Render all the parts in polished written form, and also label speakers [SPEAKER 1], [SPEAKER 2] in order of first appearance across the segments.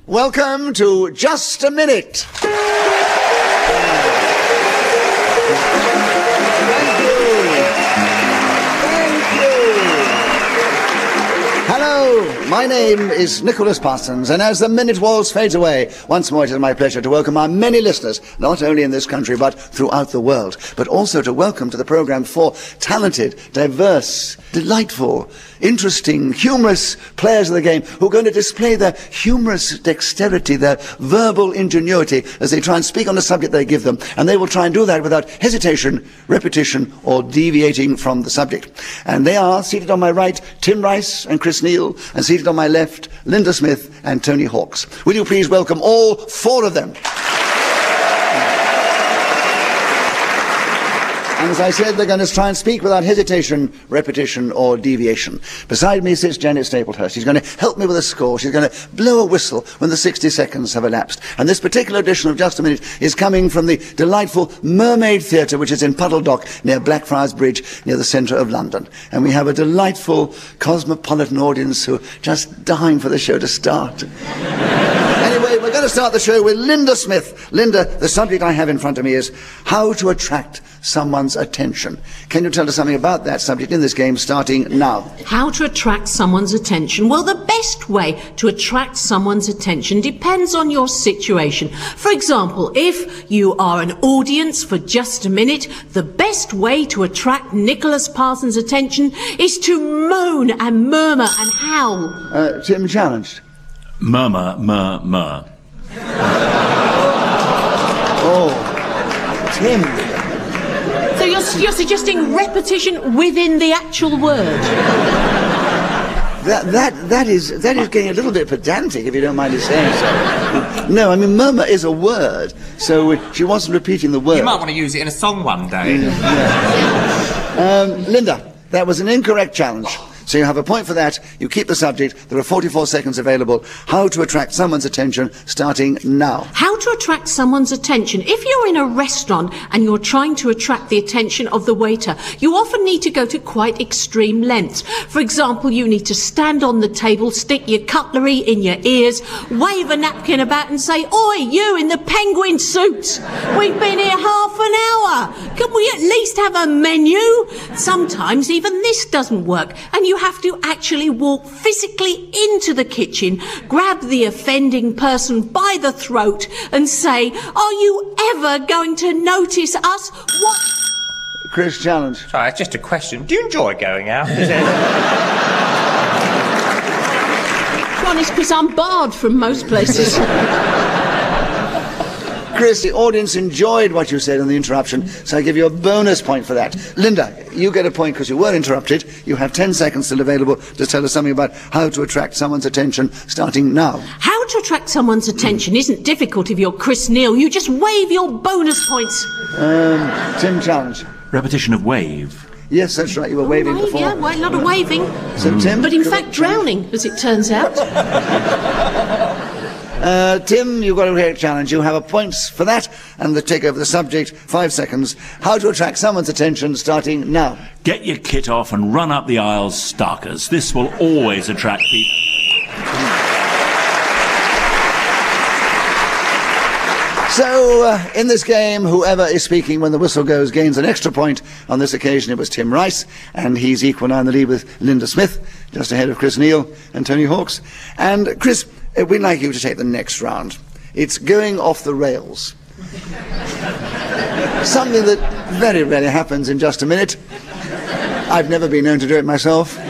[SPEAKER 1] Welcome to Just a Minute. Hello, my name is Nicholas Parsons, and as the minute waltz fades away, once more it is my pleasure to welcome our many listeners, not only in this country but throughout the world, but also to welcome to the programme four talented, diverse, delightful, interesting, humorous players of the game who are going to display their humorous dexterity, their verbal ingenuity as they try and speak on the subject they give them, and they will try and do that without hesitation, repetition or deviating from the subject. And they are, seated on my right, Tim Rice and Chris Neal, and seated on my left, Linda Smith and Tony Hawks. Will you please welcome all four of them? And as I said, they're going to try and speak without hesitation, repetition or deviation. Beside me sits Janet Staplehurst. She's going to help me with a score. She's going to blow a whistle when the 60 seconds have elapsed. And this particular edition of Just a Minute is coming from the delightful Mermaid Theatre, which is in Puddle Dock near Blackfriars Bridge, near the centre of London. And we have a delightful cosmopolitan audience who are just dying for the show to start. Anyway, we're going to start the show with Linda Smith. Linda, the subject I have in front of me is how to attract someone's attention. Can you tell us something about that subject in this game, starting now?
[SPEAKER 2] How to attract someone's attention? Well, the best way to attract someone's attention depends on your situation. For example, if you are an audience for Just a Minute, the best way to attract Nicholas Parsons' attention is to moan and murmur and howl.
[SPEAKER 1] Tim challenged.
[SPEAKER 3] Murmur, murmur.
[SPEAKER 1] Oh, Tim.
[SPEAKER 2] So you're suggesting repetition within the actual word?
[SPEAKER 1] That is getting a little bit pedantic, if you don't mind me saying so. No, I mean, murmur is a word, so she wasn't repeating the word.
[SPEAKER 4] You might want to use it in a song one day.
[SPEAKER 1] Linda, that was an incorrect challenge. So you have a point for that. You keep the subject. There are 44 seconds available. How to attract someone's attention, starting now.
[SPEAKER 2] How to attract someone's attention? If you're in a restaurant and you're trying to attract the attention of the waiter, you often need to go to quite extreme lengths. For example, you need to stand on the table, stick your cutlery in your ears, wave a napkin about and say, "Oi, you in the penguin suit! We've been here half an hour. Can we at least have a menu?" Sometimes even this doesn't work, and you have to actually walk physically into the kitchen, grab the offending person by the throat and say, "Are you ever going to notice us?" What?
[SPEAKER 1] Chris challenge.
[SPEAKER 4] Sorry, it's just a question. Do you enjoy going out?
[SPEAKER 2] Honest, because I'm barred from most places.
[SPEAKER 1] Chris, the audience enjoyed what you said in the interruption, so I give you a bonus point for that. Linda, you get a point because you were interrupted. You have 10 seconds still available to tell us something about how to attract someone's attention, starting now.
[SPEAKER 2] How to attract someone's attention isn't difficult if you're Chris Neal. You just wave your bonus points.
[SPEAKER 1] Tim challenge.
[SPEAKER 3] Repetition of wave.
[SPEAKER 1] Yes, that's right, you were waving before.
[SPEAKER 2] Yeah, a lot of waving.
[SPEAKER 1] So, Tim?
[SPEAKER 2] But in fact, drowning, as it turns out.
[SPEAKER 1] Tim, you've got a great challenge. You have a point for that, and the take over the subject, 5 seconds. How to attract someone's attention, starting now.
[SPEAKER 3] Get your kit off and run up the aisles starkers. This will always attract people.
[SPEAKER 1] So, in this game, whoever is speaking when the whistle goes gains an extra point. On this occasion, it was Tim Rice, and he's equal now in the lead with Linda Smith, just ahead of Chris Neal and Tony Hawks. And, Chris, we'd like you to take the next round. It's going off the rails. Something that very rarely happens in Just a Minute. I've never been known to do it myself.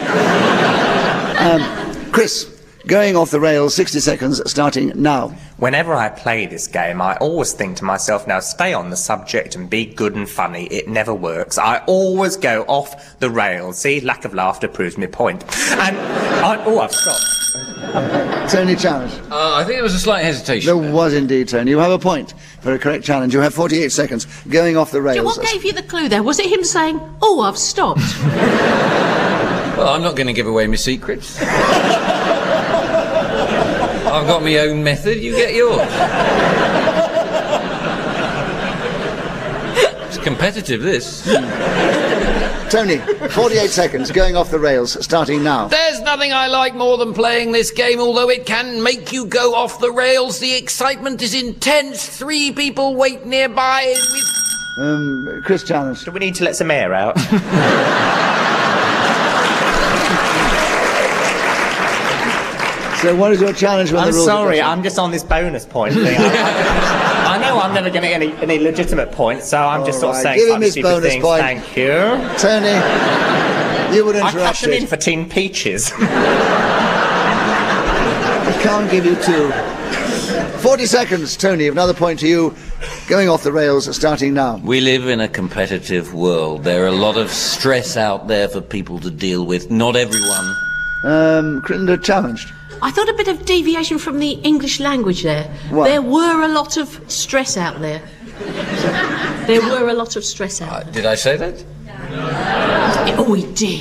[SPEAKER 1] Chris, going off the rails, 60 seconds, starting now.
[SPEAKER 4] Whenever I play this game, I always think to myself, now stay on the subject and be good and funny. It never works. I always go off the rails. See, lack of laughter proves my point. And I've stopped.
[SPEAKER 1] Tony challenge.
[SPEAKER 5] I think there was a slight hesitation.
[SPEAKER 1] There was indeed, Tony. You have a point for a correct challenge. You have 48 seconds. Going off the rails.
[SPEAKER 2] What gave you the clue there? Was it him saying, "Oh, I've stopped"?
[SPEAKER 5] Well, I'm not going to give away my secrets. I've got my own method, you get yours. It's competitive, this.
[SPEAKER 1] Tony, 48 seconds, going off the rails, starting now.
[SPEAKER 5] There's nothing I like more than playing this game, although it can make you go off the rails. The excitement is intense. 3 people wait nearby with...
[SPEAKER 1] Chris Challenge.
[SPEAKER 4] Do we need to let some air out?
[SPEAKER 1] So what is your challenge when
[SPEAKER 4] I'm
[SPEAKER 1] the rules
[SPEAKER 4] sorry,
[SPEAKER 1] are
[SPEAKER 4] I'm just on this bonus point thing. I know I'm never getting any legitimate points, so I'm just sort of saying
[SPEAKER 1] give him
[SPEAKER 4] slightly
[SPEAKER 1] his
[SPEAKER 4] stupid
[SPEAKER 1] bonus
[SPEAKER 4] things.
[SPEAKER 1] point.
[SPEAKER 4] Thank you.
[SPEAKER 1] Tony, you would
[SPEAKER 4] I
[SPEAKER 1] interrupt
[SPEAKER 4] cash them in
[SPEAKER 1] it.
[SPEAKER 4] for Tin Peaches.
[SPEAKER 1] I can't give you 2. 40 seconds, Tony, another point to you. Going off the rails, starting now.
[SPEAKER 5] We live in a competitive world. There are a lot of stress out there for people to deal with. Not everyone.
[SPEAKER 1] Crittenden challenged.
[SPEAKER 2] I thought a bit of deviation from the English language there.
[SPEAKER 1] What?
[SPEAKER 2] There were a lot of stress out there. There were a lot of stress out there.
[SPEAKER 5] Did I say that?
[SPEAKER 2] Oh, he did.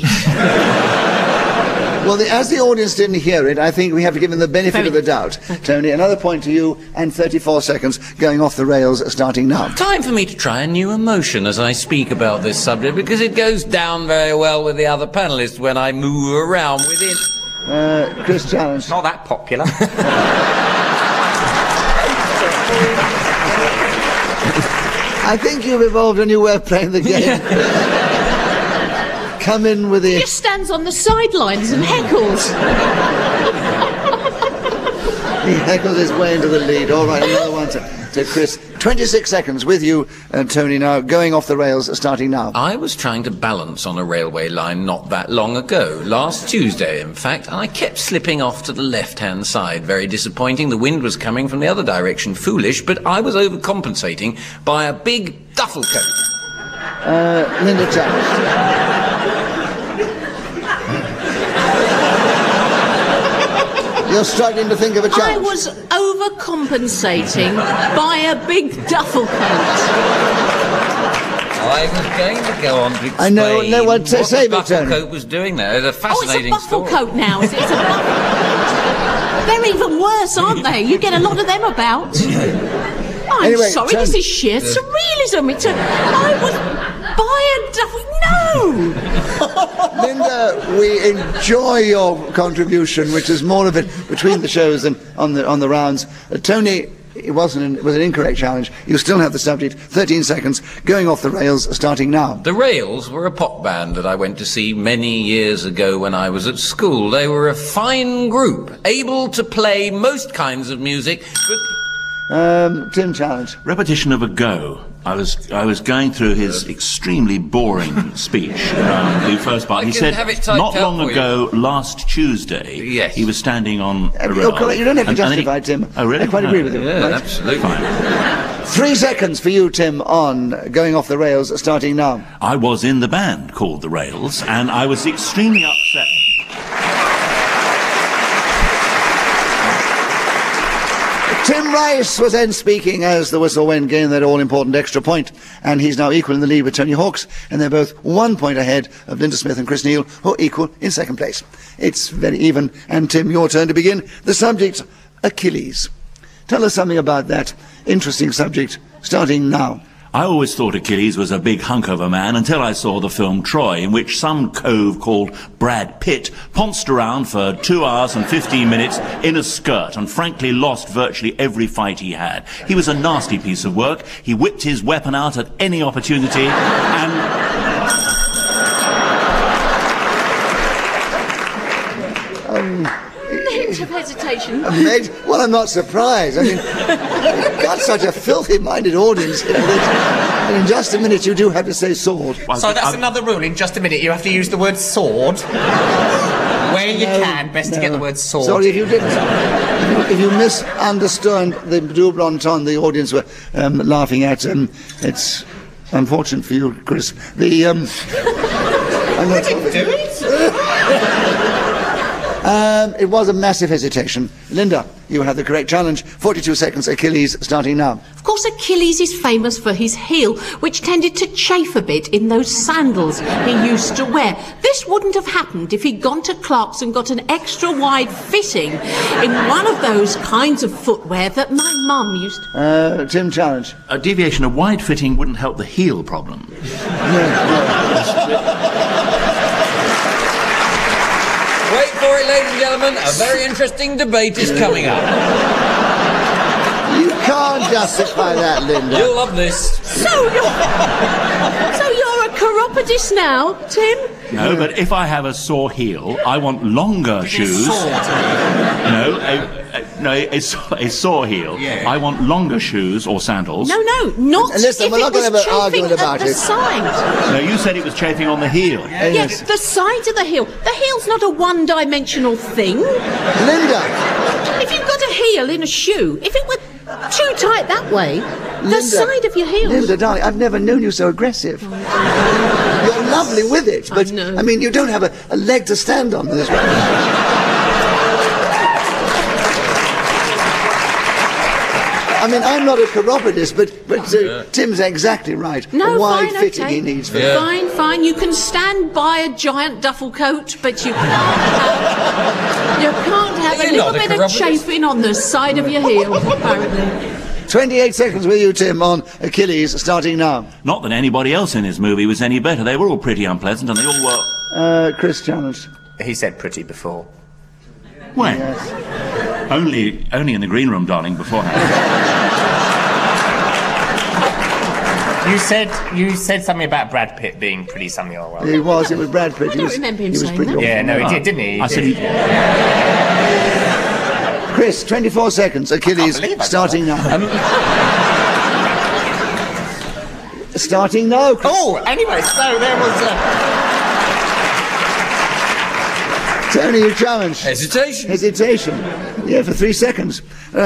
[SPEAKER 1] Well, as the audience didn't hear it, I think we have to give him the benefit of the doubt. Tony, another point to you, and 34 seconds, going off the rails, starting now.
[SPEAKER 5] Time for me to try a new emotion as I speak about this subject, because it goes down very well with the other panellists when I move around with it.
[SPEAKER 1] Chris Challenge.
[SPEAKER 4] Not that popular.
[SPEAKER 1] I think you've evolved a new way of playing the game. Come in with
[SPEAKER 2] He
[SPEAKER 1] the...
[SPEAKER 2] just stands on the sidelines and heckles.
[SPEAKER 1] He heckles his way into the lead. All right, another one to Chris. 26 seconds with you, Tony, now. Going off the rails, starting now.
[SPEAKER 5] I was trying to balance on a railway line not that long ago, last Tuesday in fact, and I kept slipping off to the left-hand side. Very disappointing. The wind was coming from the other direction. Foolish, but I was overcompensating by a big duffel coat.
[SPEAKER 1] Linda Challenge. You're struggling to think of a challenge.
[SPEAKER 2] I was overcompensating by a big duffel coat.
[SPEAKER 5] I was going to go on to explain
[SPEAKER 1] I know, no one
[SPEAKER 5] what
[SPEAKER 1] say
[SPEAKER 5] the
[SPEAKER 1] it,
[SPEAKER 5] duffel
[SPEAKER 1] Tony.
[SPEAKER 5] coat was doing there. It's a
[SPEAKER 2] Oh, it's a
[SPEAKER 5] fascinating
[SPEAKER 2] buffle
[SPEAKER 5] story.
[SPEAKER 2] coat now. It's a buffle. They're even worse, aren't they? You get a lot of them about. I'm
[SPEAKER 1] Anyway,
[SPEAKER 2] sorry,
[SPEAKER 1] Tony-
[SPEAKER 2] this is sheer surrealism. I was by a duffel. No!
[SPEAKER 1] Linda, we enjoy your contribution, which is more of it between the shows and on the rounds. Tony, it was an incorrect challenge. You still have the subject. 13 seconds, going off the rails, starting now.
[SPEAKER 5] The Rails were a pop band that I went to see many years ago when I was at school. They were a fine group, able to play most kinds of music, but...
[SPEAKER 1] Tim Challenge.
[SPEAKER 3] Repetition of a go. I was going through his extremely boring speech, the first part.
[SPEAKER 5] I
[SPEAKER 3] He
[SPEAKER 5] can
[SPEAKER 3] said,
[SPEAKER 5] have it typed
[SPEAKER 3] not
[SPEAKER 5] out
[SPEAKER 3] long
[SPEAKER 5] for you."
[SPEAKER 3] ago, last Tuesday,
[SPEAKER 5] Yes.
[SPEAKER 3] he was standing on a
[SPEAKER 1] You're
[SPEAKER 3] rail.
[SPEAKER 1] correct. You don't have to
[SPEAKER 3] And then
[SPEAKER 1] justify, Tim.
[SPEAKER 3] Oh, really?
[SPEAKER 1] I quite agree with you.
[SPEAKER 5] Yeah,
[SPEAKER 1] Right.
[SPEAKER 5] absolutely.
[SPEAKER 3] Fine.
[SPEAKER 1] 3 seconds for you, Tim, on going off the rails, starting now.
[SPEAKER 3] I was in the band called The Rails, and I was extremely upset.
[SPEAKER 1] Tim Rice was then speaking as the whistle went, getting that all-important extra point, and he's now equal in the lead with Tony Hawks, and they're both 1 point ahead of Linda Smith and Chris Neal, who are equal in second place. It's very even, and Tim, your turn to begin. The subject, Achilles. Tell us something about that interesting subject, starting now.
[SPEAKER 3] I always thought Achilles was a big hunk of a man until I saw the film Troy, in which some cove called Brad Pitt pounced around for 2 hours and 15 minutes in a skirt and frankly lost virtually every fight he had. He was a nasty piece of work. He whipped his weapon out at any opportunity and...
[SPEAKER 2] Hint of hesitation.
[SPEAKER 1] Well, I'm not surprised. I mean, you've got such a filthy-minded audience here that in just a minute you do have to say sword.
[SPEAKER 4] So that's another rule. In just a minute, you have to use the word sword. Where you can, best to get the word sword.
[SPEAKER 1] Sorry if you didn't. If you misunderstood the double entendre the audience were laughing at, it's unfortunate for you, Chris. I
[SPEAKER 4] didn't do it.
[SPEAKER 1] It was a massive hesitation. Linda, you had the correct challenge. 42 seconds, Achilles, starting now.
[SPEAKER 2] Of course, Achilles is famous for his heel, which tended to chafe a bit in those sandals he used to wear. This wouldn't have happened if he'd gone to Clark's and got an extra wide fitting in one of those kinds of footwear that my mum used to...
[SPEAKER 1] Tim, challenge.
[SPEAKER 3] A deviation of wide fitting wouldn't help the heel problem.
[SPEAKER 5] Wait for it, ladies and gentlemen. A very interesting debate is coming up.
[SPEAKER 1] You can't justify that, Linda.
[SPEAKER 5] You'll love this.
[SPEAKER 2] So you're a chiropodist now, Tim?
[SPEAKER 3] No, but if I have a sore heel, I want longer shoes. A sore heel.
[SPEAKER 5] Yeah.
[SPEAKER 3] I want longer shoes or sandals.
[SPEAKER 2] No, not
[SPEAKER 1] Listen,
[SPEAKER 2] if
[SPEAKER 1] we're not
[SPEAKER 2] it was
[SPEAKER 1] gonna have an
[SPEAKER 2] chafing
[SPEAKER 1] argument
[SPEAKER 2] at
[SPEAKER 1] about
[SPEAKER 2] the
[SPEAKER 1] it.
[SPEAKER 2] side.
[SPEAKER 3] No, you said it was chafing on the heel.
[SPEAKER 2] Yes, the sides of the heel. The heel's not a one-dimensional thing.
[SPEAKER 1] Linda!
[SPEAKER 2] If you've got a heel in a shoe, if it were too tight that way, the side of your heel...
[SPEAKER 1] Linda, darling, I've never known you so aggressive. You're lovely with it, but,
[SPEAKER 2] know.
[SPEAKER 1] I mean, you don't have a leg to stand on this one. I mean, I'm not a chiropodist, but Tim's exactly right.
[SPEAKER 2] No,
[SPEAKER 1] a wide
[SPEAKER 2] fine,
[SPEAKER 1] fitting
[SPEAKER 2] okay.
[SPEAKER 1] he needs for
[SPEAKER 2] Fine. You can stand by a giant duffel coat, but you can't have a
[SPEAKER 5] You're
[SPEAKER 2] little
[SPEAKER 5] not a
[SPEAKER 2] bit of
[SPEAKER 5] chiropodist.
[SPEAKER 2] chafing on the side of your heel, apparently.
[SPEAKER 1] 28 seconds with you, Tim, on Achilles, starting now.
[SPEAKER 3] Not that anybody else in this movie was any better. They were all pretty unpleasant, and they all were...
[SPEAKER 1] Chris, challenge.
[SPEAKER 4] He said pretty before.
[SPEAKER 3] When? Only in the green room, darling, beforehand.
[SPEAKER 4] You said something about Brad Pitt being pretty something or other.
[SPEAKER 1] It was Brad Pitt.
[SPEAKER 2] I don't remember him saying
[SPEAKER 1] pretty
[SPEAKER 2] that.
[SPEAKER 4] Yeah, no, he did, didn't he?
[SPEAKER 3] I said he...
[SPEAKER 1] Chris, 24 seconds, Achilles,
[SPEAKER 4] believe I
[SPEAKER 1] starting now. Starting now, Chris.
[SPEAKER 4] Oh, anyway, so there was
[SPEAKER 1] Tony, you challenge.
[SPEAKER 5] Hesitation.
[SPEAKER 1] Yeah, for 3 seconds.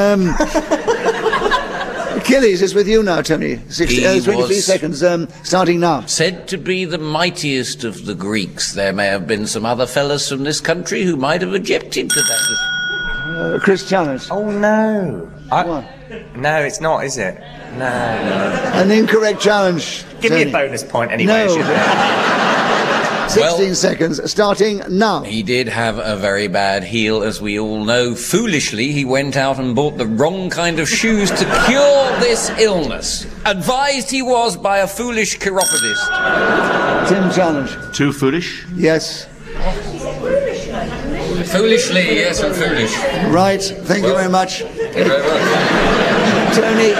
[SPEAKER 1] Achilles is with you now, Tony. 23
[SPEAKER 5] was-
[SPEAKER 1] seconds, starting now.
[SPEAKER 5] Said to be the mightiest of the Greeks. There may have been some other fellas from this country who might have objected to that.
[SPEAKER 1] Chris, challenge.
[SPEAKER 4] Oh, no.
[SPEAKER 1] What?
[SPEAKER 4] No, it's not, is it? No.
[SPEAKER 1] An incorrect challenge.
[SPEAKER 4] Give me
[SPEAKER 1] Tony.
[SPEAKER 4] a bonus point anyway.
[SPEAKER 1] No.
[SPEAKER 4] shouldn't it?
[SPEAKER 1] 16 seconds, starting now.
[SPEAKER 5] He did have a very bad heel, as we all know. Foolishly, he went out and bought the wrong kind of shoes to cure this illness. Advised he was by a foolish chiropodist.
[SPEAKER 1] Tim, challenge.
[SPEAKER 3] Too foolish?
[SPEAKER 1] Yes.
[SPEAKER 5] Foolishly, yes, I'm foolish.
[SPEAKER 1] Right, thank you very much.
[SPEAKER 5] Thank you very much.
[SPEAKER 1] Tony,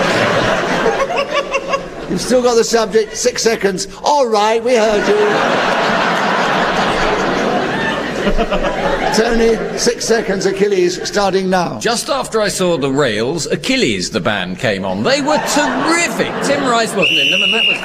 [SPEAKER 1] you've still got the subject. 6 seconds. All right, we heard you. Tony, 6 seconds, Achilles, starting now.
[SPEAKER 5] Just after I saw the Rails, Achilles, the band, came on. They were terrific. Tim Rice wasn't in them, and that was...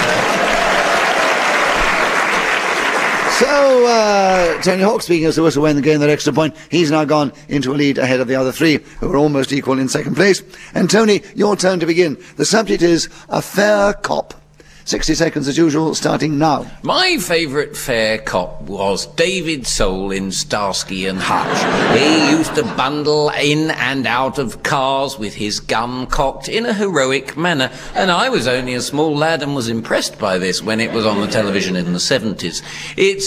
[SPEAKER 1] So, Tony Hawk, speaking as the whistle when they gained that extra point, he's now gone into a lead ahead of the other three, who are almost equal in second place. And Tony, your turn to begin. The subject is a fair cop. 60 seconds as usual, starting now.
[SPEAKER 5] My favourite fair cop was David Soul in Starsky and Hutch. He used to bundle in and out of cars with his gun cocked in a heroic manner, and I was only a small lad and was impressed by this when it was on the television in the 70s. It's,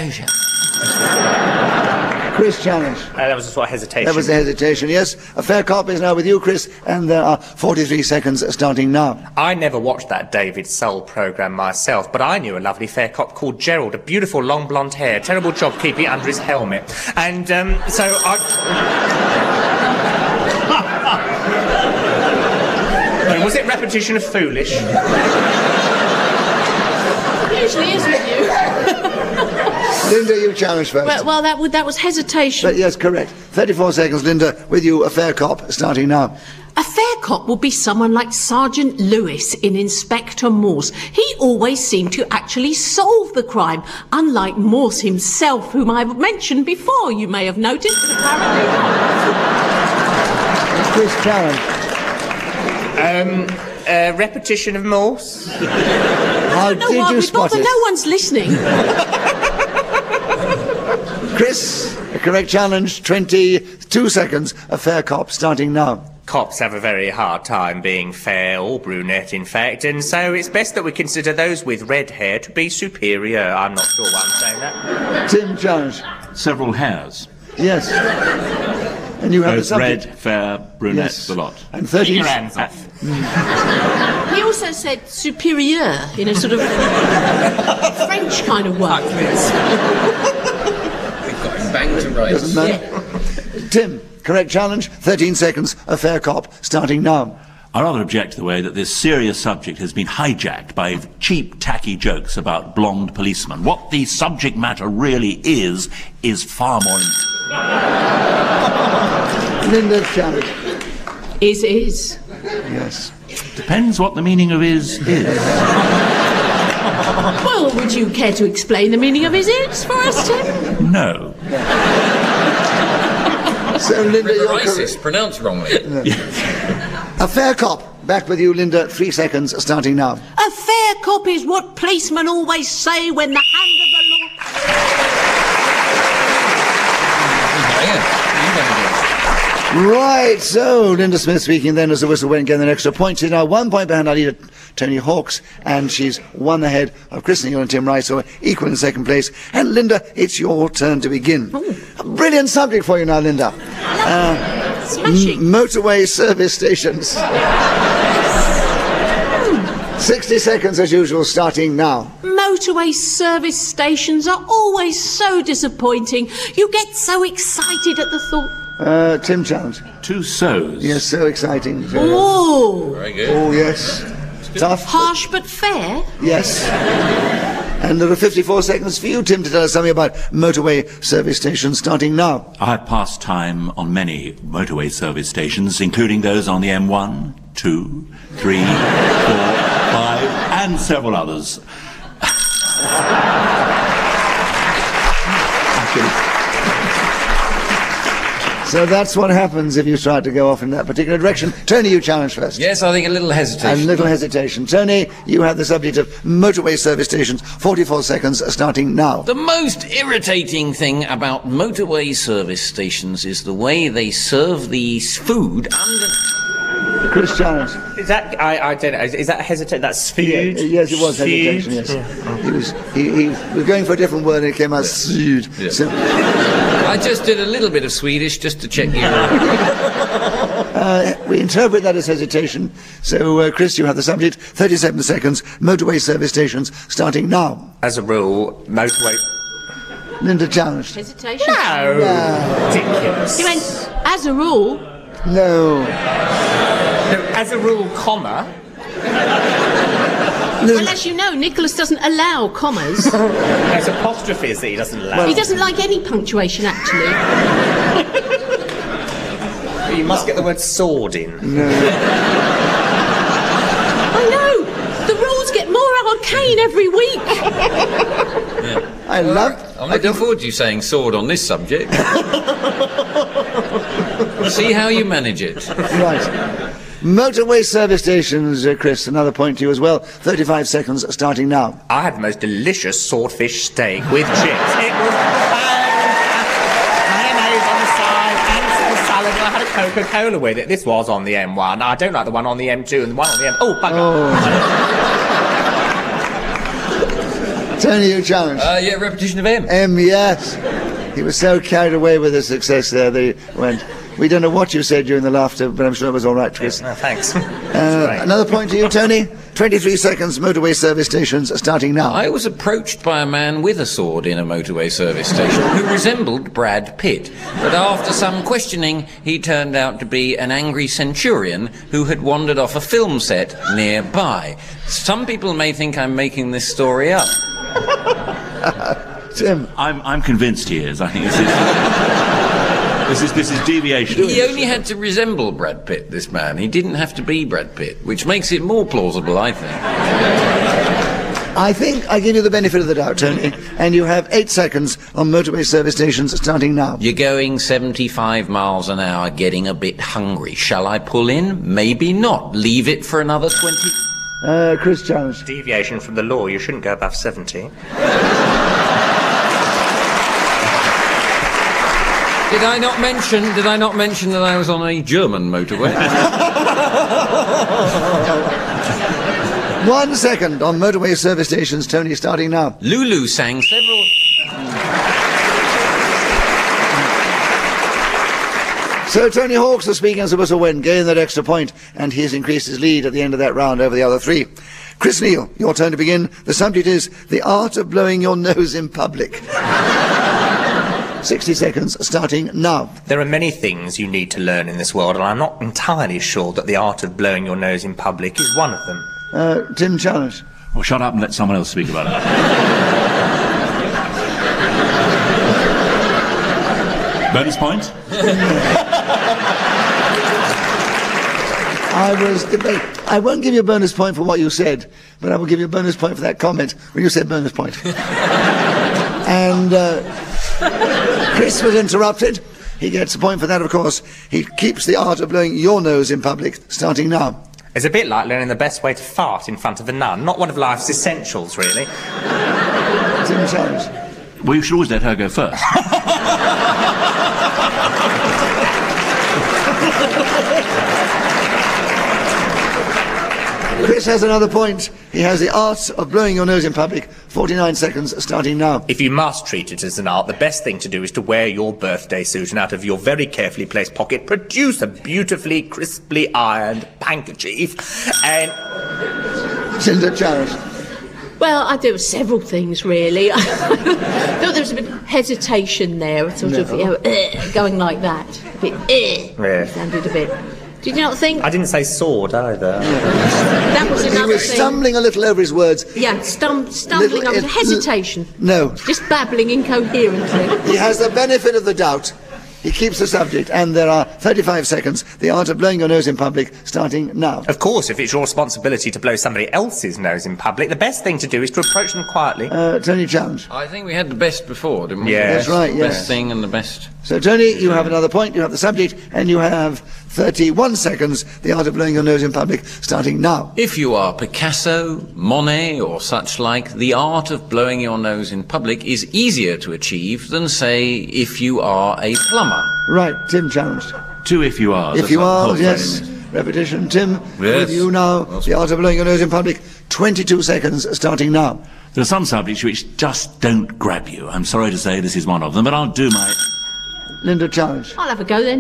[SPEAKER 1] Chris, challenge.
[SPEAKER 4] That was just what hesitation.
[SPEAKER 1] That was the hesitation, yes. A fair cop is now with you, Chris, and there are 43 seconds starting now.
[SPEAKER 4] I never watched that David Soul programme myself, but I knew a lovely fair cop called Gerald, a beautiful long blonde hair, terrible job keeping it under his helmet. And so I... Wait, was it repetition of foolish?
[SPEAKER 2] It usually is with you.
[SPEAKER 1] Linda, you challenge first.
[SPEAKER 2] Well, that was hesitation.
[SPEAKER 1] But yes, correct. 34 seconds, Linda, with you, a fair cop, starting now.
[SPEAKER 2] A fair cop would be someone like Sergeant Lewis in Inspector Morse. He always seemed to actually solve the crime, unlike Morse himself, whom I've mentioned before, you may have noticed, but apparently not.
[SPEAKER 1] Chris, challenge.
[SPEAKER 4] Repetition of Morse?
[SPEAKER 1] How
[SPEAKER 2] No,
[SPEAKER 1] did you spot it?
[SPEAKER 2] no one's listening.
[SPEAKER 1] Chris, Correct challenge, 22 seconds. A fair cop, starting now.
[SPEAKER 4] Cops have a very hard time being fair or brunette, in fact, and so it's best that we consider those with red hair to be superior. I'm not sure why I'm saying that.
[SPEAKER 1] Tim, challenge.
[SPEAKER 3] Several hairs.
[SPEAKER 1] Yes. And you have the
[SPEAKER 3] Both
[SPEAKER 1] subject.
[SPEAKER 3] red, fair, brunette,
[SPEAKER 1] Yes.
[SPEAKER 3] the lot.
[SPEAKER 1] And
[SPEAKER 4] Keep
[SPEAKER 1] 30...
[SPEAKER 4] your hands off.
[SPEAKER 2] He also said superior in a sort of French kind of way.
[SPEAKER 5] We've got him banged to rights.
[SPEAKER 1] Doesn't matter. Tim, correct challenge, 13 seconds. A fair cop, starting now.
[SPEAKER 3] I rather object to the way that this serious subject has been hijacked by cheap, tacky jokes about blonde policemen. What the subject matter really is far more...
[SPEAKER 1] Linda's challenge.
[SPEAKER 2] Is.
[SPEAKER 1] Yes.
[SPEAKER 3] Depends what the meaning of is.
[SPEAKER 2] Well, would you care to explain the meaning of is for us, Tim?
[SPEAKER 3] No.
[SPEAKER 1] So, Linda, you're correct.
[SPEAKER 5] Riveritis, pronounced wrongly.
[SPEAKER 1] A fair cop. Back with you, Linda. 3 seconds, starting now.
[SPEAKER 2] A fair cop is what policemen always say when the hand of the law...
[SPEAKER 1] Right, so Linda Smith speaking then as the whistle went, getting an extra point. She's now 1 point behind our leader, Tony Hawks, and she's 1 ahead of Chris Neal and Tim Rice, so equal in second place. And Linda, it's your turn to begin. A brilliant subject for you now, Linda.
[SPEAKER 2] Smashing.
[SPEAKER 1] Motorway service stations. 60 seconds as usual, starting now.
[SPEAKER 2] Motorway service stations are always so disappointing. You get so excited at the thought...
[SPEAKER 1] Tim challenge.
[SPEAKER 3] 2 so's.
[SPEAKER 1] Yes, so exciting.
[SPEAKER 2] Oh,
[SPEAKER 5] Very good.
[SPEAKER 1] Oh, yes. Tough.
[SPEAKER 2] harsh but fair.
[SPEAKER 1] Yes. And there are 54 seconds for you, Tim, to tell us something about motorway service stations, starting now.
[SPEAKER 3] I've passed time on many motorway service stations, including those on the M1, 2, 3, 4, 5, and several others.
[SPEAKER 1] So that's what happens if you try to go off in that particular direction. Tony, you challenge first.
[SPEAKER 5] Yes, I think a little hesitation.
[SPEAKER 1] A little hesitation. Tony, you have the subject of motorway service stations. 44 seconds, starting now.
[SPEAKER 5] The most irritating thing about motorway service stations is the way they serve the food under...
[SPEAKER 1] Chris challenge.
[SPEAKER 4] Is that, I don't know, is that hesitate? That's food?
[SPEAKER 1] Yes, it was hesitation, yes. He was going for a different word and it came out food.
[SPEAKER 5] Yeah.
[SPEAKER 1] So,
[SPEAKER 5] I just did a little bit of Swedish just to check you.
[SPEAKER 1] we interpret that as hesitation. So, Chris, you have the subject. 37 seconds. Motorway service stations, starting now.
[SPEAKER 4] As a rule, motorway...
[SPEAKER 1] Linda challenged.
[SPEAKER 2] Hesitation.
[SPEAKER 4] No! Ridiculous.
[SPEAKER 2] You went, as a rule...
[SPEAKER 1] No.
[SPEAKER 4] No, as a rule, comma.
[SPEAKER 2] Well, as you know, Nicholas doesn't allow commas.
[SPEAKER 4] There's apostrophes that he doesn't allow.
[SPEAKER 2] He doesn't like any punctuation, actually.
[SPEAKER 4] You must get the word sword in.
[SPEAKER 2] I know! The rules get more arcane every week.
[SPEAKER 1] I love...
[SPEAKER 5] I'm looking forward to you saying sword on this subject. See how you manage it.
[SPEAKER 1] Right. Motorway service stations, Chris, another point to you as well. 35 seconds, starting now.
[SPEAKER 4] I had the most delicious swordfish steak with chips. It was mayonnaise on the side and some salad, and I had a Coca-Cola with it. This was on the M1. I don't like the one on the M2 and the one on the M... Oh, bugger.
[SPEAKER 1] Tony, you challenge.
[SPEAKER 5] Yeah, repetition of M.
[SPEAKER 1] Yes. He was so carried away with the success there, they went... We don't know what you said during the laughter, but I'm sure it was all right, Chris.
[SPEAKER 4] No, thanks. Great.
[SPEAKER 1] Another point to you, Tony. 23 seconds, motorway service stations, starting now.
[SPEAKER 5] I was approached by a man with a sword in a motorway service station who resembled Brad Pitt. But after some questioning, he turned out to be an angry centurion who had wandered off a film set nearby. Some people may think I'm making this story up.
[SPEAKER 1] Tim.
[SPEAKER 3] I'm convinced he is. I think this is deviation.
[SPEAKER 5] He only had to resemble Brad Pitt, this man. He didn't have to be Brad Pitt, which makes it more plausible, I think.
[SPEAKER 1] I think I give you the benefit of the doubt, Tony, and you have 8 seconds on motorway service stations, starting now.
[SPEAKER 5] You're going 75 miles an hour, getting a bit hungry. Shall I pull in? Maybe not. Leave it for another 20...
[SPEAKER 1] Chris challenge.
[SPEAKER 4] Deviation from the law, you shouldn't go above 70.
[SPEAKER 5] Did I not mention that I was on a German motorway?
[SPEAKER 1] 1 second on motorway service stations. Tony, starting now.
[SPEAKER 5] Lulu sang several...
[SPEAKER 1] So Tony Hawks, the speaking as a whistle win, gained that extra point, and he's increased his lead at the end of that round over the other three. Chris Neal, your turn to begin. The subject is the art of blowing your nose in public. 60 seconds, starting now.
[SPEAKER 4] There are many things you need to learn in this world, and I'm not entirely sure that the art of blowing your nose in public is one of them.
[SPEAKER 1] Tim Challenge.
[SPEAKER 3] Well, shut up and let someone else speak about it. Bonus point?
[SPEAKER 1] I won't give you a bonus point for what you said, but I will give you a bonus point for that comment when you said bonus point. And Chris was interrupted. He gets a point for that, of course. He keeps the art of blowing your nose in public, starting now.
[SPEAKER 4] It's a bit like learning the best way to fart in front of a nun. Not one of life's essentials, really.
[SPEAKER 1] Tim Challenge.
[SPEAKER 3] Well, you should always let her go first.
[SPEAKER 1] Chris has another point. He has the art of blowing your nose in public. 49 seconds, starting now.
[SPEAKER 4] If you must treat it as an art, the best thing to do is to wear your birthday suit and out of your very carefully placed pocket produce a beautifully, crisply ironed handkerchief and...
[SPEAKER 1] Cinder Challenge.
[SPEAKER 2] Well, there were several things, really. I thought there was a bit of hesitation there, sort of, going like that. A bit,
[SPEAKER 4] Yeah.
[SPEAKER 2] sounded a bit... Did you not think?
[SPEAKER 4] I didn't say sword either.
[SPEAKER 2] That was
[SPEAKER 1] He
[SPEAKER 2] another
[SPEAKER 1] was
[SPEAKER 2] thing.
[SPEAKER 1] stumbling a little over his words.
[SPEAKER 2] Yeah, stumbling over hesitation.
[SPEAKER 1] No.
[SPEAKER 2] Just babbling incoherently.
[SPEAKER 1] He has the benefit of the doubt. He keeps the subject, and there are 35 seconds. The art of blowing your nose in public, starting now.
[SPEAKER 4] Of course, if it's your responsibility to blow somebody else's nose in public, the best thing to do is to approach them quietly.
[SPEAKER 1] Tony Challenge.
[SPEAKER 5] I think we had the best before, didn't we?
[SPEAKER 4] Yeah.
[SPEAKER 1] That's right, yes.
[SPEAKER 5] Best thing and the best...
[SPEAKER 1] So, Tony, you have another point. You have the subject, and you have 31 seconds. The art of blowing your nose in public, starting now.
[SPEAKER 5] If you are Picasso, Monet, or such like, the art of blowing your nose in public is easier to achieve than, say, if you are a plumber.
[SPEAKER 1] Right, Tim challenged.
[SPEAKER 3] 2 if you are.
[SPEAKER 1] If you are, yes. Repetition. Tim, with you now. The art of blowing your nose in public. 22 seconds, starting now.
[SPEAKER 3] There are some subjects which just don't grab you. I'm sorry to say this is one of them, but I'll do my...
[SPEAKER 1] Linda challenge.
[SPEAKER 2] I'll have a go then.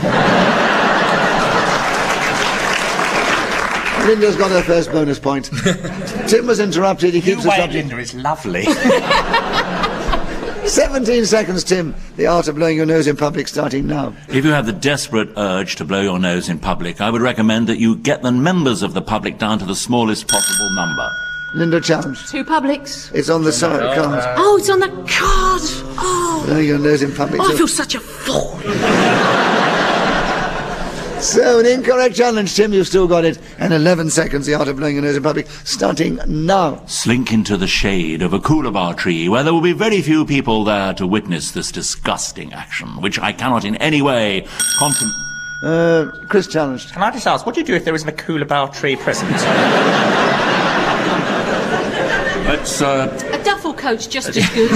[SPEAKER 1] Linda's got her first bonus point. Tim was interrupted. He keeps the subject.
[SPEAKER 4] Linda is lovely.
[SPEAKER 1] 17 seconds, Tim. The art of blowing your nose in public, starting now.
[SPEAKER 3] If you have the desperate urge to blow your nose in public, I would recommend that you get the members of the public down to the smallest possible number.
[SPEAKER 1] Linda challenge.
[SPEAKER 2] 2 publics.
[SPEAKER 1] It's on the side card.
[SPEAKER 2] Oh, it's on the card. Oh,
[SPEAKER 1] Blowing your nose in public.
[SPEAKER 2] I feel such a fool.
[SPEAKER 1] So, an incorrect challenge, Tim. You've still got it. And 11 seconds, the art of blowing your nose in public, starting now.
[SPEAKER 3] Slink into the shade of a coolabah tree where there will be very few people there to witness this disgusting action, which I cannot in any way
[SPEAKER 1] Chris challenged.
[SPEAKER 4] Can I just ask, what do you do if there isn't a coolabah tree present?
[SPEAKER 3] Let's,
[SPEAKER 2] A duffel coat's just as good.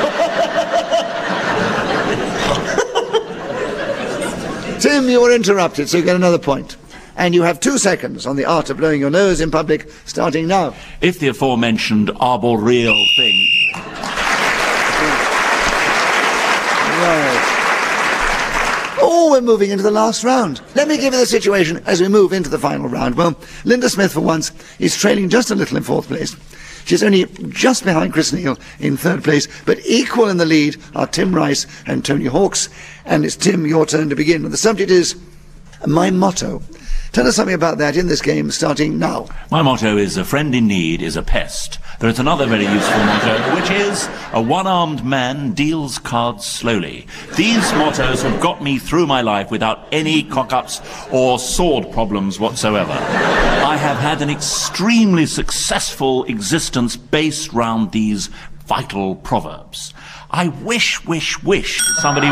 [SPEAKER 1] Tim, you were interrupted, so you get another point. And you have 2 seconds on the art of blowing your nose in public, starting now.
[SPEAKER 3] if the aforementioned arboreal thing...
[SPEAKER 1] Right. Oh, we're moving into the last round. Let me give you the situation as we move into the final round. Well, Linda Smith, for once, is trailing just a little in 4th place. She's only just behind Chris Neal in 3rd place, but equal in the lead are Tim Rice and Tony Hawks. And it's Tim, your turn to begin. And the subject is my motto. Tell us something about that in this game, starting now.
[SPEAKER 3] My motto is, a friend in need is a pest. There is another very useful motto, which is, a one-armed man deals cards slowly. These mottos have got me through my life without any cock-ups or sword problems whatsoever. I have had an extremely successful existence based round these vital proverbs. I wish somebody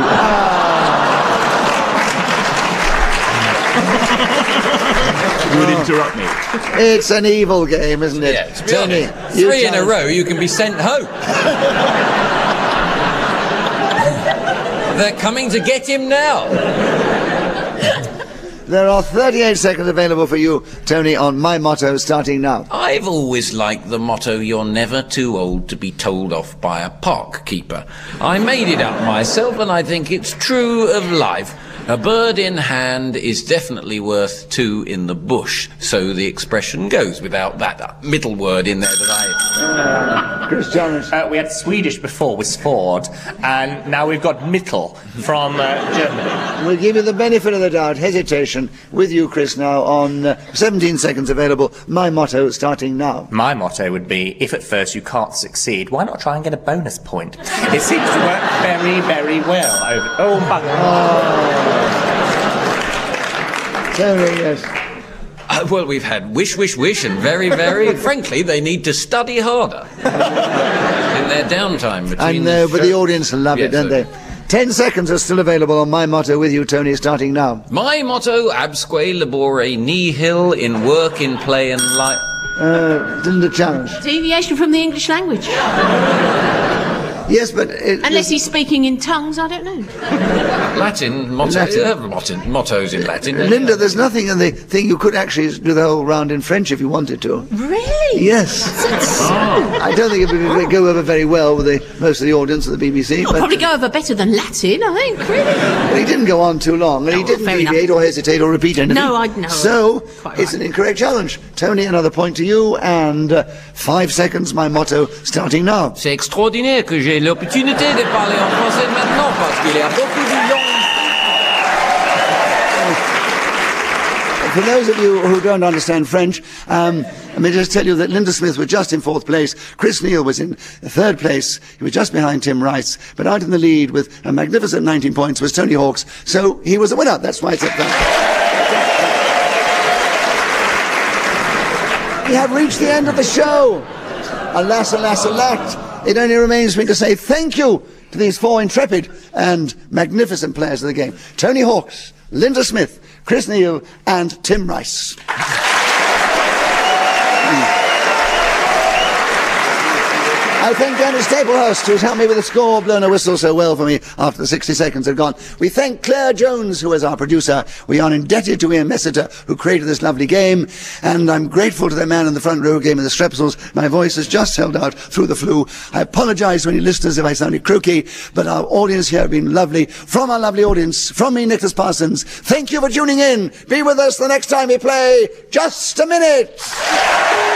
[SPEAKER 3] would interrupt me.
[SPEAKER 1] It's an evil game, isn't it?
[SPEAKER 5] Yeah, to be
[SPEAKER 1] Tony,
[SPEAKER 5] honest,
[SPEAKER 1] you
[SPEAKER 5] 3 in a
[SPEAKER 1] challenge.
[SPEAKER 5] row, you can be sent home. They're coming to get him now.
[SPEAKER 1] There are 38 seconds available for you, Tony, on My Motto, starting now.
[SPEAKER 5] I've always liked the motto, you're never too old to be told off by a park keeper. I made it up myself, and I think it's true of life. A bird in hand is definitely worth two in the bush, so the expression goes, without that middle word in there that
[SPEAKER 1] Chris Chalmers.
[SPEAKER 4] We had Swedish before with Svord, and now we've got Mittel from Germany.
[SPEAKER 1] We'll give you the benefit of the doubt, hesitation, with you, Chris, now on 17 seconds available. My Motto, starting now.
[SPEAKER 4] My motto would be, if at first you can't succeed, why not try and get a bonus point? It seems to work very, very well over... Oh, bugger.
[SPEAKER 1] Tony, yes.
[SPEAKER 5] well, we've had wish, wish, wish, and very, very... Frankly, they need to study harder in their downtime between...
[SPEAKER 1] I know, but the audience love it, don't they? 10 seconds are still available on My Motto with you, Tony, starting now.
[SPEAKER 5] My motto, absque labore nihil, in work, in play, and life...
[SPEAKER 1] Linda Challenge.
[SPEAKER 2] Deviation from the English language.
[SPEAKER 1] Yes, but...
[SPEAKER 2] Unless he's speaking in tongues, I don't know.
[SPEAKER 5] Latin, mottos in Latin.
[SPEAKER 1] Linda, there's nothing in the thing. You could actually do the whole round in French if you wanted to.
[SPEAKER 2] Really?
[SPEAKER 1] Yes. I don't think it would go over very well with most of the audience of the BBC.
[SPEAKER 2] It'll probably go over better than Latin, I think, really.
[SPEAKER 1] But he didn't go on too long, and he didn't deviate or hesitate or repeat anything.
[SPEAKER 2] No, I know.
[SPEAKER 1] So,
[SPEAKER 2] Quite
[SPEAKER 1] it's
[SPEAKER 2] right.
[SPEAKER 1] an incorrect challenge. Tony, another point to you, and 5 seconds, My Motto, starting now.
[SPEAKER 5] C'est extraordinaire que j'ai l'opportunité de parler en français maintenant parce qu'il y a beaucoup de langues.
[SPEAKER 1] For those of you who don't understand French, let me just tell you that Linda Smith was just in 4th place. Chris Neal was in 3rd place. He was just behind Tim Rice. But out in the lead with a magnificent 19 points was Tony Hawks. So he was a winner. That's why it's up there. We have reached the end of the show. Alas, alas, alas. It only remains for me to say thank you to these 4 intrepid and magnificent players of the game. Tony Hawks, Linda Smith, Chris Neal and Tim Rice. I thank Dennis Staplehurst, who's helped me with the score, blown a whistle so well for me after the 60 seconds had gone. We thank Claire Jones, who is our producer. We are indebted to Ian Messiter, who created this lovely game. And I'm grateful to the man in the front row who gave me the strepsils. My voice has just held out through the flu. I apologise to any listeners if I sounded croaky, but our audience here have been lovely. From our lovely audience, from me, Nicholas Parsons, thank you for tuning in. Be with us the next time we play Just a Minute.